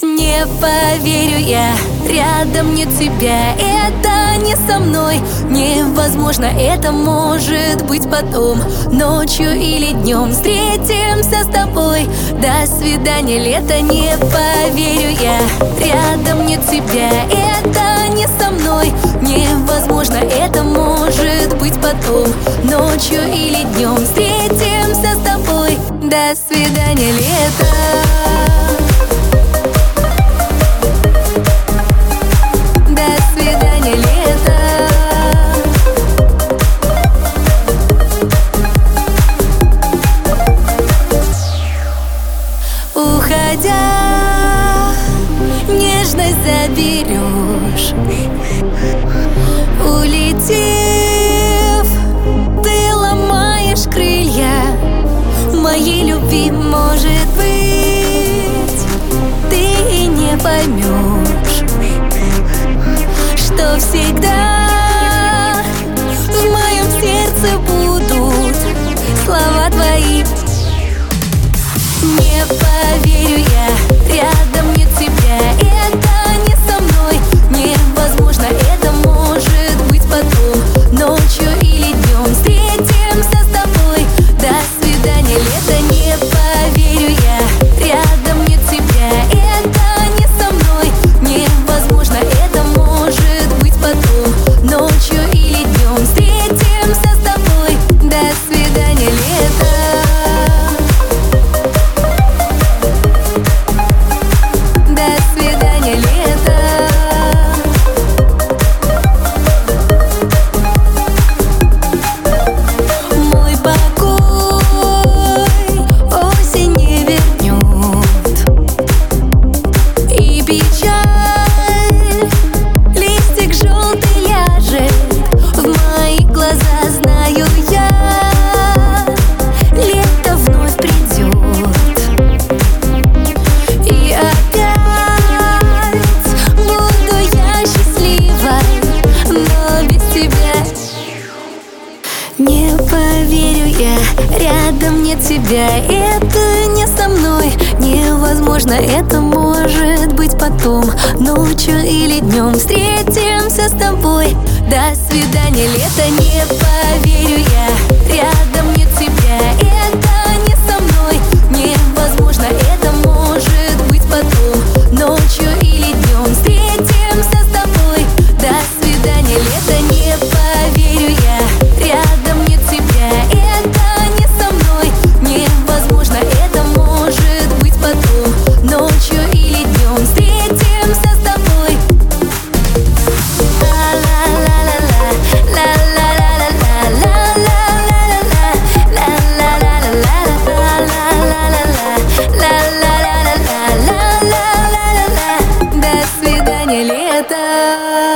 Не поверю я, рядом нет тебя. Это не со мной, невозможно. Это может быть потом, ночью или днем. Встретимся с тобой, до свидания, лето. Не поверю я, рядом нет тебя. Это не со мной, невозможно. Это может быть потом, ночью или днем. Встретимся с тобой, до свидания, лето. Уходя, нежность заберешь. Улетев, ты ломаешь крылья моей любви. Может быть, ты и не поймешь, что всегда в моем сердце будут слова твои. Не поверю я, рядом нет тебя. Это не со мной, невозможно. Это может быть потом, ночью или днем. Встретимся с тобой, до свидания, лето. Не поверю я, рядом нет тебя. Это не со мной, невозможно. Это может быть потом, ночью или днем. Встретимся с тобой, до свидания, лето. Не поверю я, рядом нет тебя. Это не со мной, невозможно. Это может быть потом, ночью или днем. Встретимся с тобой, до свидания, лето. Не поверю я, рядом нет тебя. Это не со мной, невозможно. Это может быть потом, ночью или днем. Встретимся с тобой, до свидания, лето. Не поверю я, рядом нет тебя. Это не со мной, невозможно. Это может быть потом, ночью или днем. Встретимся с тобой. До свидания, лето.